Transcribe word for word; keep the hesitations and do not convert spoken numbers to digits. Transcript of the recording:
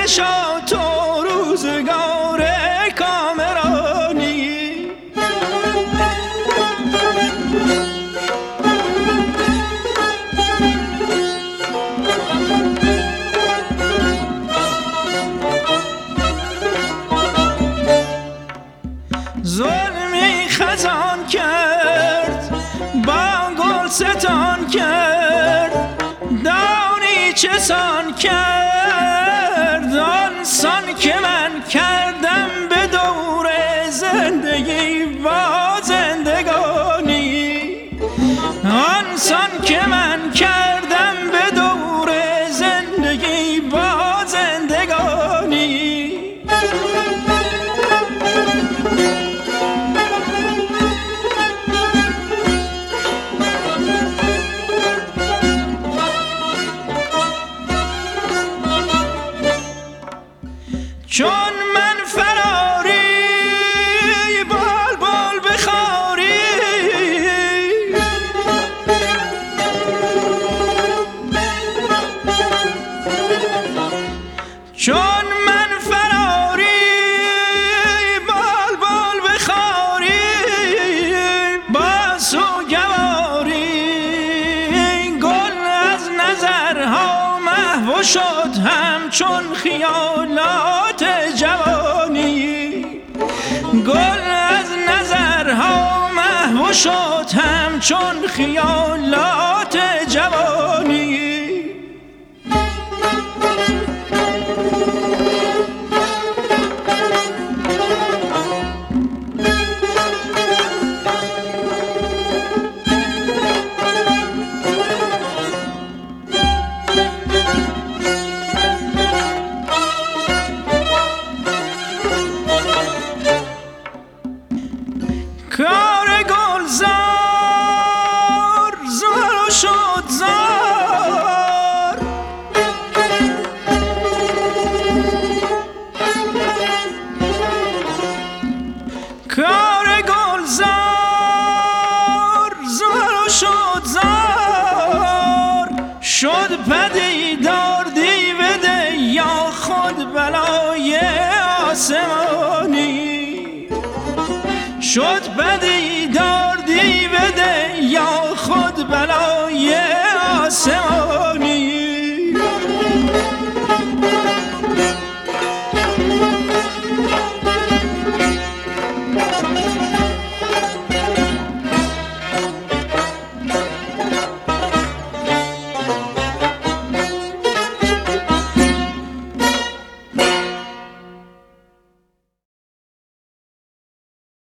شاه تو روزگار کامرانی. ظلمی خزان کرد با گل ستان کرد، دانی چه سان کرد آنسان که من کردم به دور زندگی و زندگانی. آنسان که من کردم به دور زندگی و زندگانی. چون من فراری بال بال بخاری، چون من فراری بال بال بخاری، با سوگواری گل از نظرها محو شد همچون خیالات جوانی. گل از نظرها محو شد همچون خیالات جوانی. کار گلزار زار شد زار، کار گلزار زار شد زار، شد پدیدار دیوده یا خود بلای آسمانی. شد پدیدار دیوده یا خود بلا